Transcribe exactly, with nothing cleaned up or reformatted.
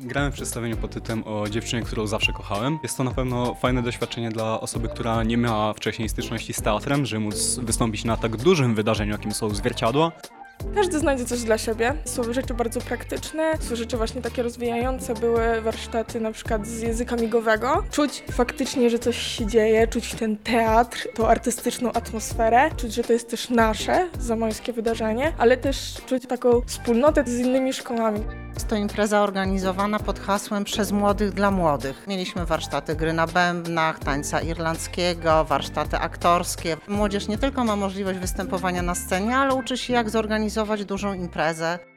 Grałem w przedstawieniu pod tytułem o dziewczynie, którą zawsze kochałem. Jest to na pewno fajne doświadczenie dla osoby, która nie miała wcześniej styczności z teatrem, żeby móc wystąpić na tak dużym wydarzeniu, jakim są zwierciadła. Każdy znajdzie coś dla siebie. Są rzeczy bardzo praktyczne, są rzeczy właśnie takie rozwijające. Były warsztaty na przykład z języka migowego. Czuć faktycznie, że coś się dzieje, czuć ten teatr, tą artystyczną atmosferę, czuć, że to jest też nasze zamojskie wydarzenie, ale też czuć taką wspólnotę z innymi szkołami. Jest to impreza organizowana pod hasłem Przez młodych dla młodych. Mieliśmy warsztaty gry na bębnach, tańca irlandzkiego, warsztaty aktorskie. Młodzież nie tylko ma możliwość występowania na scenie, ale uczy się, jak zorganizować dużą imprezę.